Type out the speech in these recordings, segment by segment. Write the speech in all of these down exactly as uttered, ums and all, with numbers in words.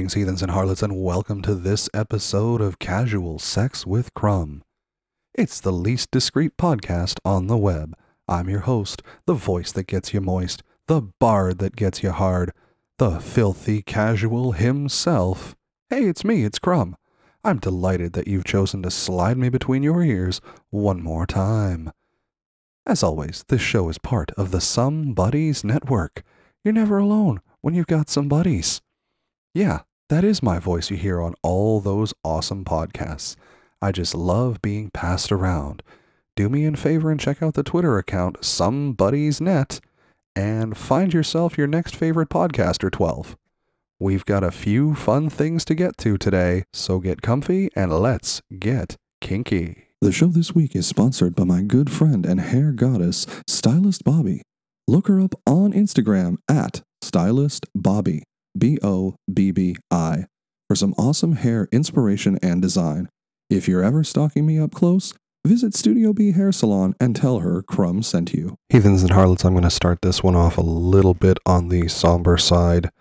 Greetings, heathens and harlots, and welcome to this episode of Casual Sex with Crumb. It's the least discreet podcast on the web. I'm your host, the voice that gets you moist, the bard that gets you hard, the filthy casual himself. Hey, it's me, it's Crumb. I'm delighted that you've chosen to slide me between your ears one more time. As always, this show is part of the Some Buddies Network. You're never alone when you've got some buddies. Yeah, that is my voice you hear on all those awesome podcasts. I just love being passed around. Do me a favor and check out the Twitter account, SomeBuddiesNet, and find yourself your next favorite podcaster twelve. We've got a few fun things to get to today, so get comfy and let's get kinky. The show this week is sponsored by my good friend and hair goddess, Stylist Bobby. Look her up on Instagram at Stylist Bobby. B O B B I, for some awesome hair inspiration and design. If you're ever stalking me up close, visit Studio B Hair Salon and tell her Crumb sent you. Heathens and harlots, I'm going to start this one off a little bit on the somber side,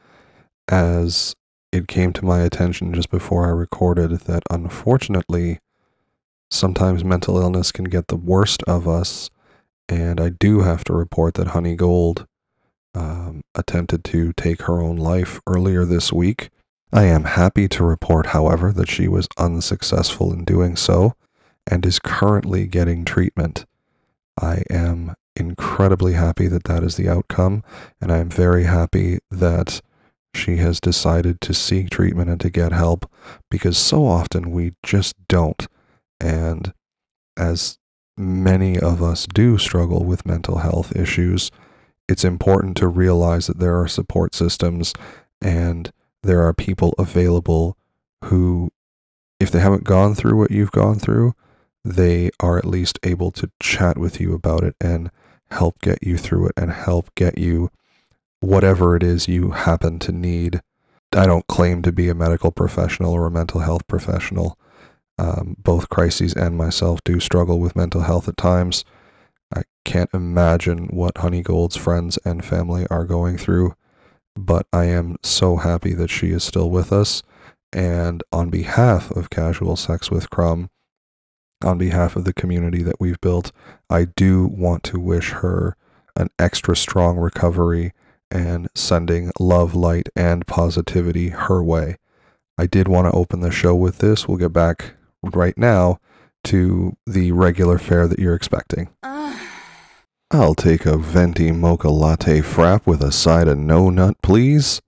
as it came to my attention just before I recorded that unfortunately, sometimes mental illness can get the worst of us, and I do have to report that Honey Gold Um, attempted to take her own life earlier this week. I am happy to report, however, that she was unsuccessful in doing so and is currently getting treatment. I am incredibly happy that that is the outcome, and I am very happy that she has decided to seek treatment and to get help, because so often we just don't. And as many of us do struggle with mental health issues, it's important to realize that there are support systems and there are people available who, if they haven't gone through what you've gone through, they are at least able to chat with you about it and help get you through it and help get you whatever it is you happen to need. I don't claim to be a medical professional or a mental health professional. Um, both Crises and myself do struggle with mental health at times. I can't imagine what Honey Gold's friends and family are going through, but I am so happy that she is still with us, and on behalf of Casual Sex with Crumb, on behalf of the community that we've built, I do want to wish her an extra strong recovery and sending love, light, and positivity her way. I did want to open the show with this. We'll get back right now to the regular fare that you're expecting. I'll take a venti mocha latte frap with a side of no nut, please.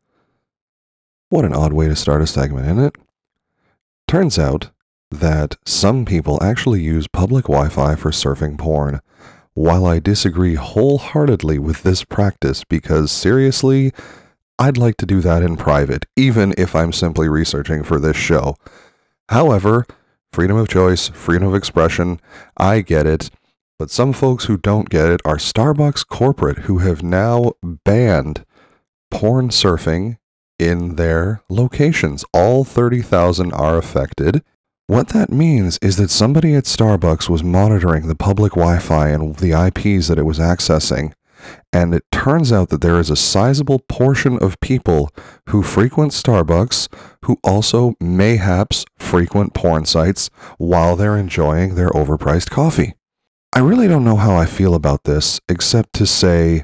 What an odd way to start a segment, isn't it? Turns out that some people actually use public Wi-Fi for surfing porn. While I disagree wholeheartedly with this practice, because seriously, I'd like to do that in private, even if I'm simply researching for this show. However, freedom of choice, freedom of expression, I get it. But some folks who don't get it are Starbucks corporate, who have now banned porn surfing in their locations. All thirty thousand are affected. What that means is that somebody at Starbucks was monitoring the public Wi-Fi and the I Ps that it was accessing. And it turns out that there is a sizable portion of people who frequent Starbucks who also mayhaps frequent porn sites while they're enjoying their overpriced coffee. I really don't know how I feel about this, except to say,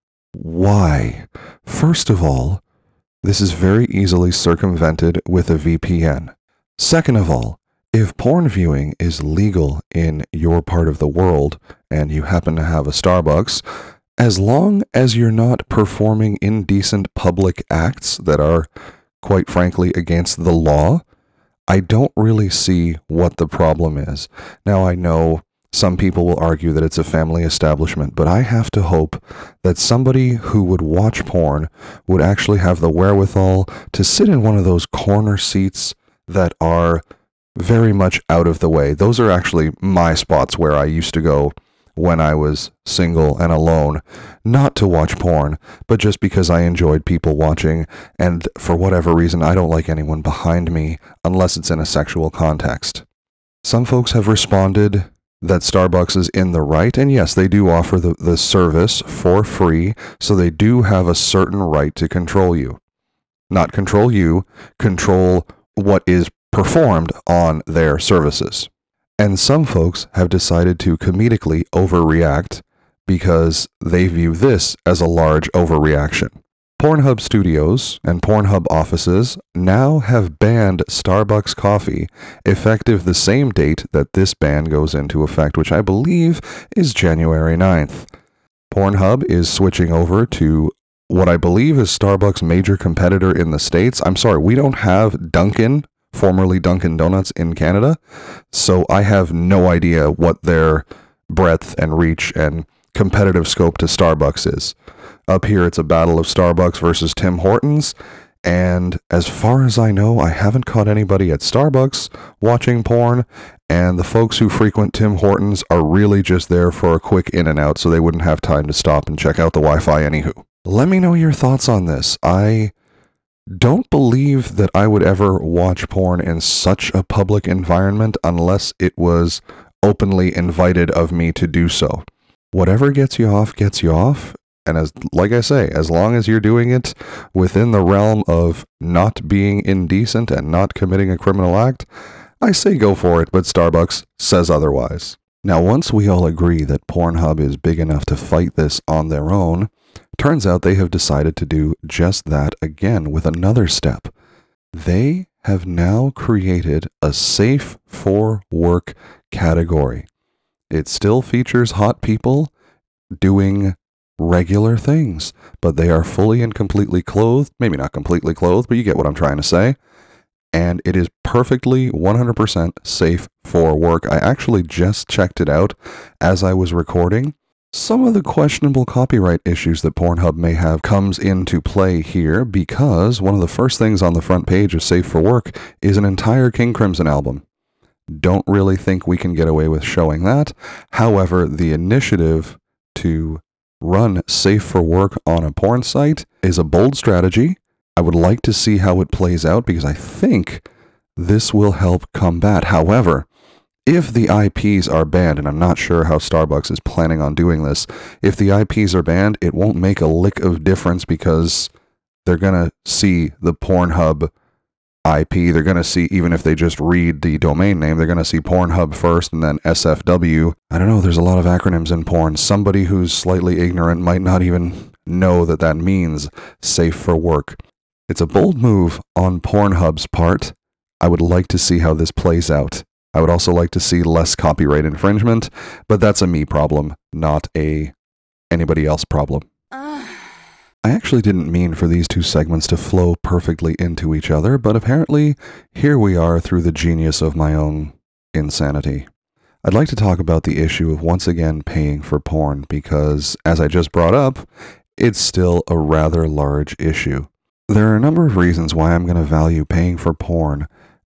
why? First of all, this is very easily circumvented with a V P N. Second of all, if porn viewing is legal in your part of the world, and you happen to have a Starbucks, as long as you're not performing indecent public acts that are, quite frankly, against the law, I don't really see what the problem is. Now, I know some people will argue that it's a family establishment, but I have to hope that somebody who would watch porn would actually have the wherewithal to sit in one of those corner seats that are very much out of the way. Those are actually my spots where I used to go when I was single and alone, not to watch porn, but just because I enjoyed people watching, and for whatever reason, I don't like anyone behind me unless it's in a sexual context. Some folks have responded that Starbucks is in the right, and yes, they do offer the, the service for free, so they do have a certain right to control you. not control you, control what is performed on their services. And some folks have decided to comedically overreact because they view this as a large overreaction. Pornhub Studios and Pornhub offices now have banned Starbucks coffee effective the same date that this ban goes into effect, which I believe is January ninth. Pornhub is switching over to what I believe is Starbucks' major competitor in the States. I'm sorry, we don't have Dunkin', formerly Dunkin' Donuts, in Canada, so I have no idea what their breadth and reach and competitive scope to Starbucks is. Up here, it's a battle of Starbucks versus Tim Hortons, and as far as I know, I haven't caught anybody at Starbucks watching porn, and the folks who frequent Tim Hortons are really just there for a quick in and out, so they wouldn't have time to stop and check out the Wi-Fi anywho. Let me know your thoughts on this. I don't believe that I would ever watch porn in such a public environment unless it was openly invited of me to do so. Whatever gets you off, gets you off. And as, like I say, as long as you're doing it within the realm of not being indecent and not committing a criminal act, I say go for it, but Starbucks says otherwise. Now, once we all agree that Pornhub is big enough to fight this on their own, turns out they have decided to do just that again with another step. They have now created a safe for work category. It still features hot people doing regular things, but they are fully and completely clothed, maybe not completely clothed, but you get what I'm trying to say, and it is perfectly one hundred percent safe for work. I actually just checked it out as I was recording. Some of the questionable copyright issues that Pornhub may have comes into play here because one of the first things on the front page of Safe for Work is an entire King Crimson album. Don't really think we can get away with showing that. However, the initiative to run Safe for Work on a porn site is a bold strategy. I would like to see how it plays out because I think this will help combat. However, if the I Ps are banned, and I'm not sure how Starbucks is planning on doing this, if the I Ps are banned, it won't make a lick of difference because they're going to see the Pornhub I P. They're going to see, even if they just read the domain name, they're going to see Pornhub first and then S F W. I don't know, there's a lot of acronyms in porn. Somebody who's slightly ignorant might not even know that that means Safe for Work. It's a bold move on Pornhub's part. I would like to see how this plays out. I would also like to see less copyright infringement, but that's a me problem, not a anybody else problem. I actually didn't mean for these two segments to flow perfectly into each other, but apparently here we are through the genius of my own insanity. I'd like to talk about the issue of once again paying for porn because, as I just brought up, it's still a rather large issue. There are a number of reasons why I'm going to value paying for porn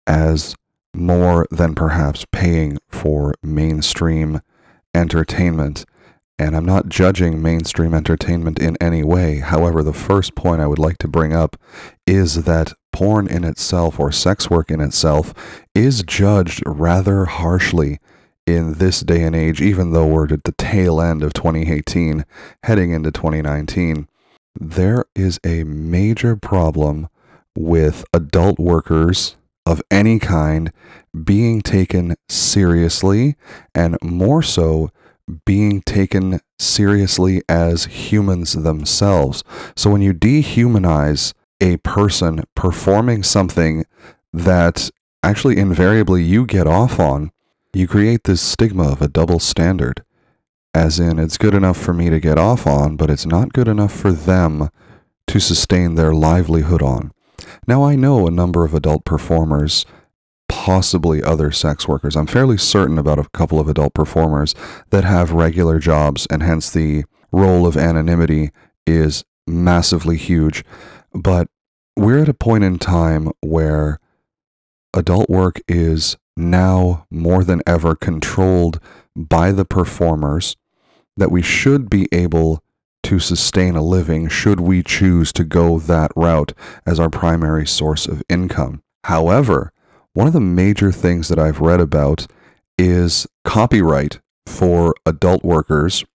as more than perhaps paying for mainstream entertainment. And I'm not judging mainstream entertainment in any way. However, the first point I would like to bring up is that porn in itself, or sex work in itself, is judged rather harshly in this day and age, even though we're at the tail end of twenty eighteen, heading into twenty nineteen. There is a major problem with adult workers of any kind being taken seriously, and more so, being taken seriously as humans themselves. So when you dehumanize a person performing something that actually invariably you get off on, you create this stigma of a double standard. As in, it's good enough for me to get off on, but it's not good enough for them to sustain their livelihood on. Now, I know a number of adult performers, possibly other sex workers. I'm fairly certain about a couple of adult performers that have regular jobs, and hence the role of anonymity is massively huge. But we're at a point in time where adult work is now more than ever controlled by the performers, that we should be able to sustain a living should we choose to go that route as our primary source of income. However, one of the major things that I've read about is copyright for adult workers,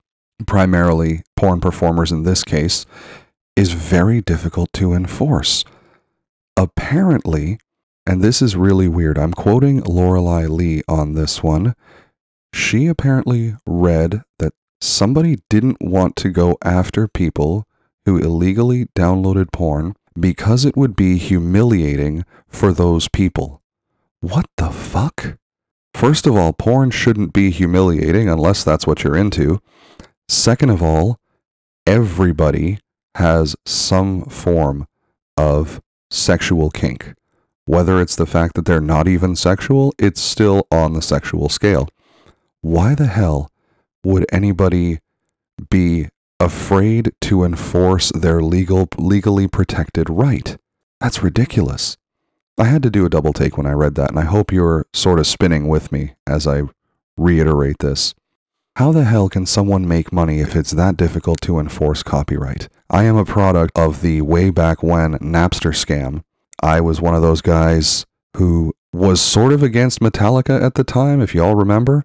primarily porn performers in this case, is very difficult to enforce. apparently, and this is really weird, I'm quoting Lorelei Lee on this one. She apparently read that somebody didn't want to go after people who illegally downloaded porn because it would be humiliating for those people. What the fuck? First of all, porn shouldn't be humiliating unless that's what you're into. Second of all, everybody has some form of sexual kink. Whether it's the fact that they're not even sexual, it's still on the sexual scale. Why the hell would anybody be afraid to enforce their legal, legally protected right? That's ridiculous. I had to do a double take when I read that, and I hope you're sort of spinning with me as I reiterate this. How the hell can someone make money if it's that difficult to enforce copyright? I am a product of the way back when Napster scam. I was one of those guys who was sort of against Metallica at the time, if you all remember.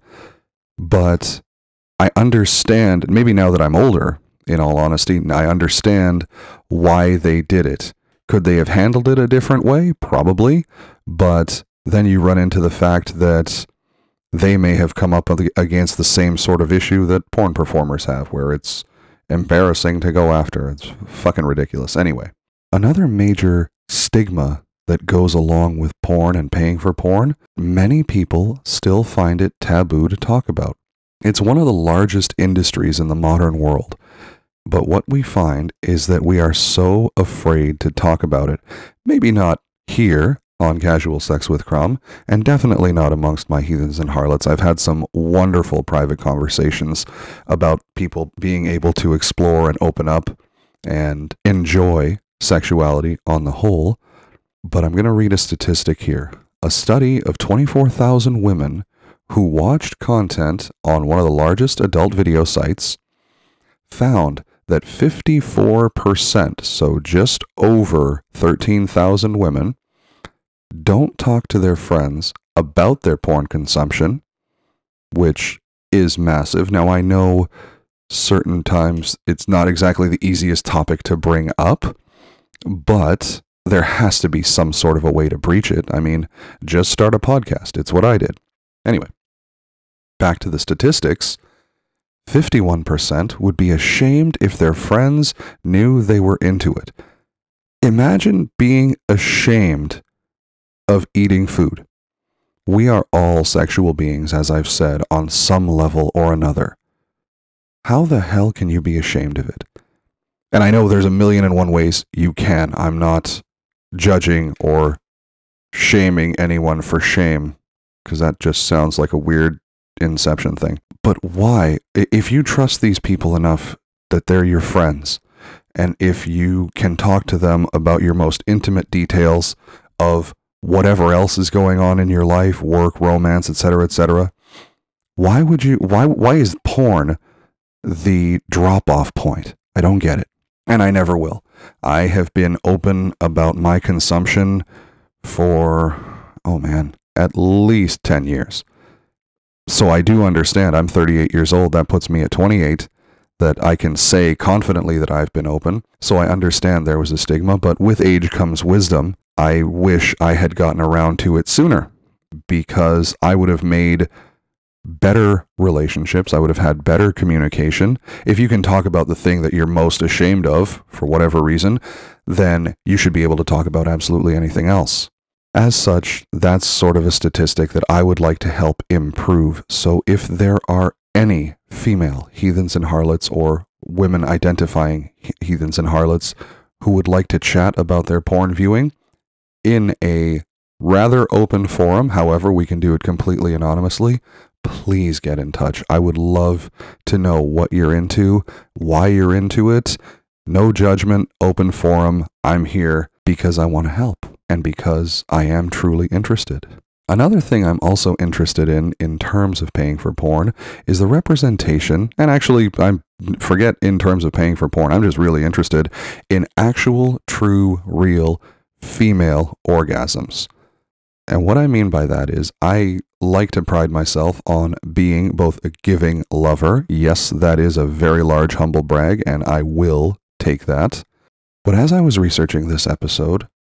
But I understand, maybe now that I'm older, in all honesty, I understand why they did it. Could they have handled it a different way? Probably. But then you run into the fact that they may have come up against the same sort of issue that porn performers have, where it's embarrassing to go after. It's fucking ridiculous. Anyway, another major stigma that goes along with porn and paying for porn, many people still find it taboo to talk about. It's one of the largest industries in the modern world. But what we find is that we are so afraid to talk about it. Maybe not here on Casual Sex with Crumb, and definitely not amongst my heathens and harlots. I've had some wonderful private conversations about people being able to explore and open up and enjoy sexuality on the whole. But I'm going to read a statistic here. A study of twenty-four thousand women who watched content on one of the largest adult video sites found that fifty-four percent, so just over thirteen thousand women, don't talk to their friends about their porn consumption, which is massive. Now, I know certain times it's not exactly the easiest topic to bring up, but there has to be some sort of a way to breach it. I mean, just start a podcast. It's what I did. Anyway, back to the statistics. fifty-one percent would be ashamed if their friends knew they were into it. Imagine being ashamed of eating food. We are all sexual beings, as I've said, on some level or another. How the hell can you be ashamed of it? And I know there's a million and one ways you can. I'm not judging or shaming anyone for shame, because that just sounds like a weird Inception thing. But why? If you trust these people enough that they're your friends, and if you can talk to them about your most intimate details of whatever else is going on in your life, work, romance, et cetera, et cetera, why would you, why, why is porn the drop-off point? I don't get it. And I never will. I have been open about my consumption for, oh man, at least ten years. So I do understand. I'm thirty-eight years old. That puts me at twenty-eight, that I can say confidently that I've been open. So I understand there was a stigma, but with age comes wisdom. I wish I had gotten around to it sooner, because I would have made better relationships. I would have had better communication. If you can talk about the thing that you're most ashamed of, for whatever reason, then you should be able to talk about absolutely anything else. As such, that's sort of a statistic that I would like to help improve. So if there are any female heathens and harlots, or women identifying heathens and harlots, who would like to chat about their porn viewing in a rather open forum, however, we can do it completely anonymously, please get in touch. I would love to know what you're into, why you're into it. No judgment, open forum. I'm here because I want to help and because I am truly interested. Another thing I'm also interested in, in terms of paying for porn, is the representation, and actually, I forget in terms of paying for porn, I'm just really interested in actual, true, real female orgasms. And what I mean by that is, I like to pride myself on being both a giving lover. Yes, that is a very large humble brag, and I will take that. But as I was researching this episode,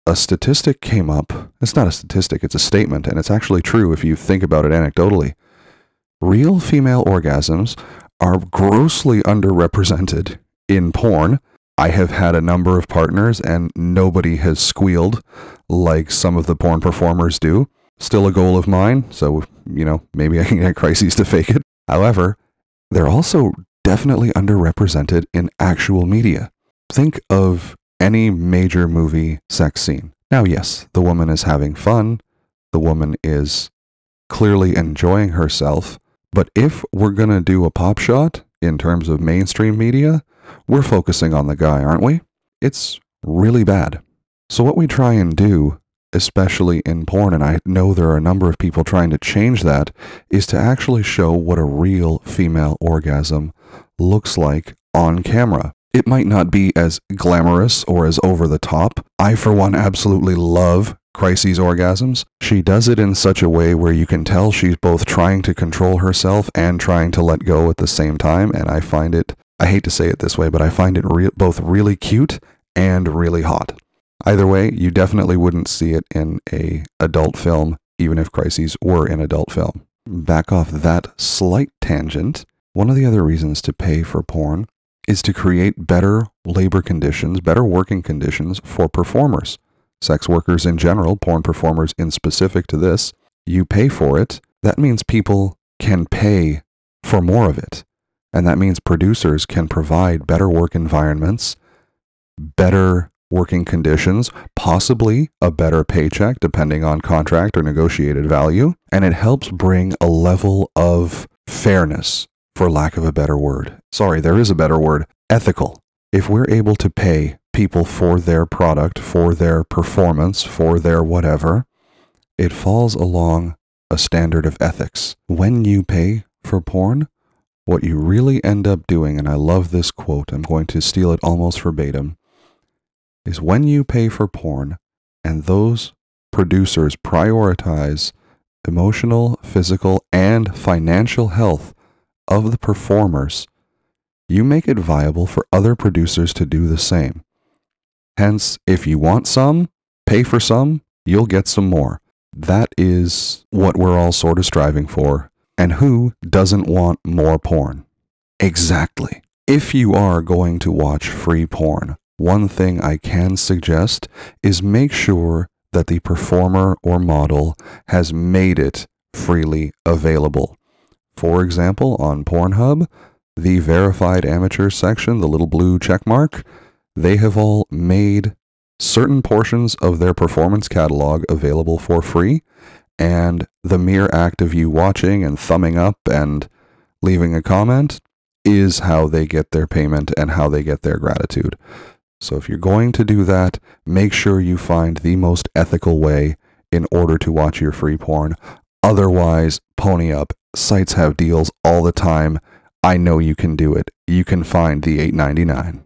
a statistic came up. It's not a statistic, it's a statement, and it's actually true if you think about it anecdotally. Real female orgasms are grossly underrepresented in porn. I have had a number of partners and nobody has squealed like some of the porn performers do. Still a goal of mine, so, you know, maybe I can get Crises to fake it. However, they're also definitely underrepresented in actual media. Think of any major movie sex scene. Now, yes, the woman is having fun. The woman is clearly enjoying herself. But if we're going to do a pop shot in terms of mainstream media, we're focusing on the guy, aren't we? It's really bad. So what we try and do, especially in porn, and I know there are a number of people trying to change that, is to actually show what a real female orgasm looks like on camera. It might not be as glamorous or as over the top. I, for one, absolutely love Crises orgasms. She does it in such a way where you can tell she's both trying to control herself and trying to let go at the same time, and I find it, I hate to say it this way, but I find it re- both really cute and really hot. Either way, you definitely wouldn't see it in a adult film, even if Crises were an adult film. Back off that slight tangent, one of the other reasons to pay for porn is to create better labor conditions, better working conditions for performers. Sex workers in general, porn performers in specific to this, you pay for it. That means people can pay for more of it. And that means producers can provide better work environments, better working conditions, possibly a better paycheck depending on contract or negotiated value. And it helps bring a level of fairness, for lack of a better word. Sorry, there is a better word. Ethical. If we're able to pay people for their product, for their performance, for their whatever, it falls along a standard of ethics. When you pay for porn, what you really end up doing, and I love this quote, I'm going to steal it almost verbatim, is when you pay for porn and those producers prioritize emotional, physical, and financial health of the performers, you make it viable for other producers to do the same. Hence, if you want some, pay for some, you'll get some more. That is what we're all sort of striving for. And who doesn't want more porn? Exactly. If you are going to watch free porn, one thing I can suggest is make sure that the performer or model has made it freely available. For example, on Pornhub, the verified amateur section, the little blue check mark, they have all made certain portions of their performance catalog available for free, and the mere act of you watching and thumbing up and leaving a comment is how they get their payment and how they get their gratitude. So if you're going to do that, make sure you find the most ethical way in order to watch your free porn. Otherwise, pony up. Sites have deals all the time. I know you can do it. You can find the eight ninety-nine.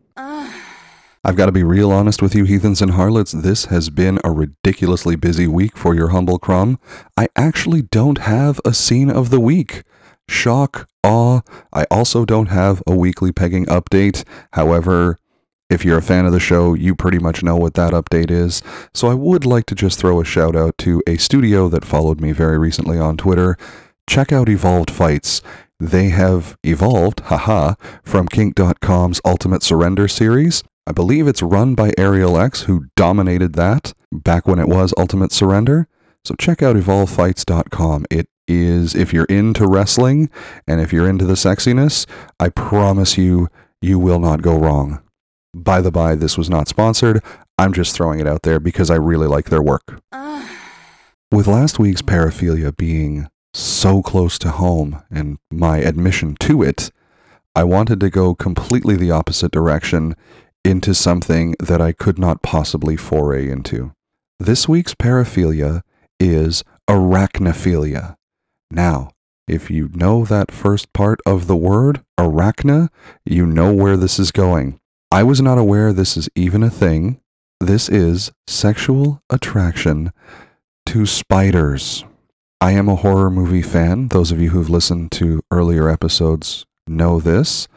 I've got to be real honest with you, heathens and harlots. This has been a ridiculously busy week for your humble crumb. I actually don't have a scene of the week. Shock, awe. I also don't have a weekly pegging update. However, if you're a fan of the show, you pretty much know what that update is. So I would like to just throw a shout out to a studio that followed me very recently on Twitter. Check out Evolved Fights. They have evolved, haha, from kink dot com's Ultimate Surrender series. I believe it's run by Ariel X, who dominated that back when it was Ultimate Surrender. So check out evolve fights dot com. It is, if you're into wrestling and if you're into the sexiness, I promise you, you will not go wrong. By the by, this was not sponsored. I'm just throwing it out there because I really like their work. Uh. With last week's paraphilia being so close to home and my admission to it, I wanted to go completely the opposite direction into something that I could not possibly foray into. This week's paraphilia is arachnophilia. Now, if you know that first part of the word, arachna, you know where this is going. I was not aware this is even a thing. This is sexual attraction to spiders. I am a horror movie fan. Those of you who've listened to earlier episodes know this.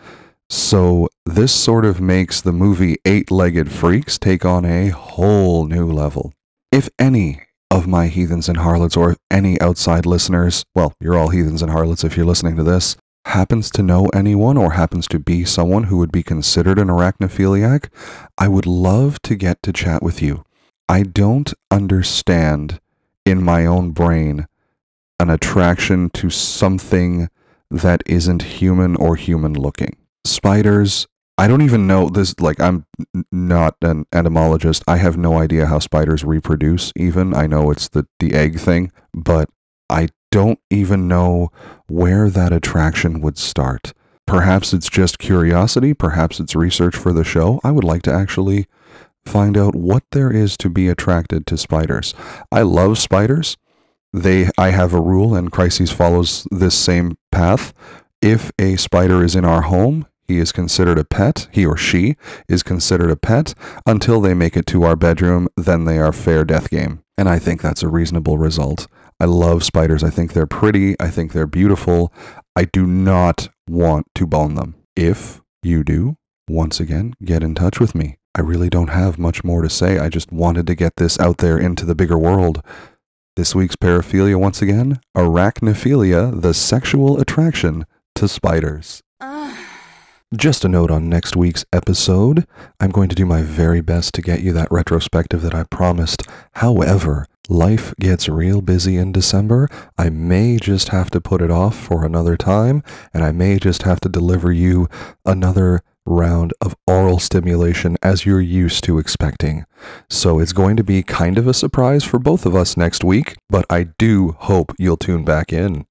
So this sort of makes the movie Eight-Legged Freaks take on a whole new level. If any of my heathens and harlots, or if any outside listeners, well, you're all heathens and harlots if you're listening to this, happens to know anyone or happens to be someone who would be considered an arachnophiliac, I would love to get to chat with you. I don't understand in my own brain an attraction to something that isn't human or human looking. Spiders, I don't even know this, like, I'm not an entomologist. I have no idea how spiders reproduce even. I know it's the, the egg thing, but I don't even know where that attraction would start. Perhaps it's just curiosity. Perhaps it's research for the show. I would like to actually find out what there is to be attracted to spiders. I love spiders. They, I have a rule, and Crises follows this same path. If a spider is in our home, he is considered a pet. He or she is considered a pet until they make it to our bedroom. Then they are fair death game. And I think that's a reasonable result. I love spiders. I think they're pretty. I think they're beautiful. I do not want to bone them. If you do, once again, get in touch with me. I really don't have much more to say. I just wanted to get this out there into the bigger world. This week's paraphilia, once again, arachnophilia, the sexual attraction to spiders. Just a note on next week's episode, I'm going to do my very best to get you that retrospective that I promised. However, life gets real busy in December. I may just have to put it off for another time, and I may just have to deliver you another round of oral stimulation as you're used to expecting. So it's going to be kind of a surprise for both of us next week, but I do hope you'll tune back in.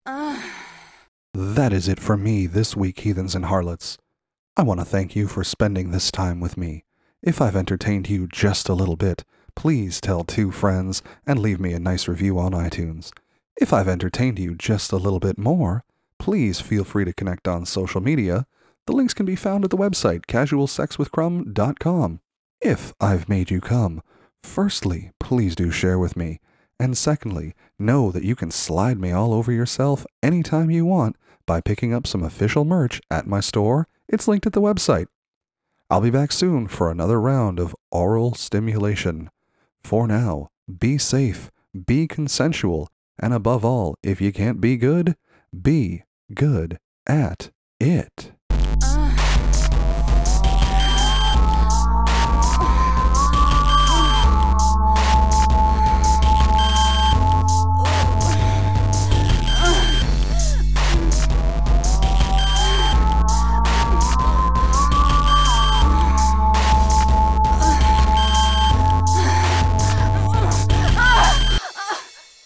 That is it for me this week, heathens and harlots. I want to thank you for spending this time with me. If I've entertained you just a little bit, please tell two friends and leave me a nice review on iTunes. If I've entertained you just a little bit more, please feel free to connect on social media. The links can be found at the website casual sex with crumb dot com. If I've made you come, firstly, please do share with me. And secondly, know that you can slide me all over yourself anytime you want by picking up some official merch at my store. It's linked at the website. I'll be back soon for another round of oral stimulation. For now, be safe, be consensual, and above all, if you can't be good, be good at it.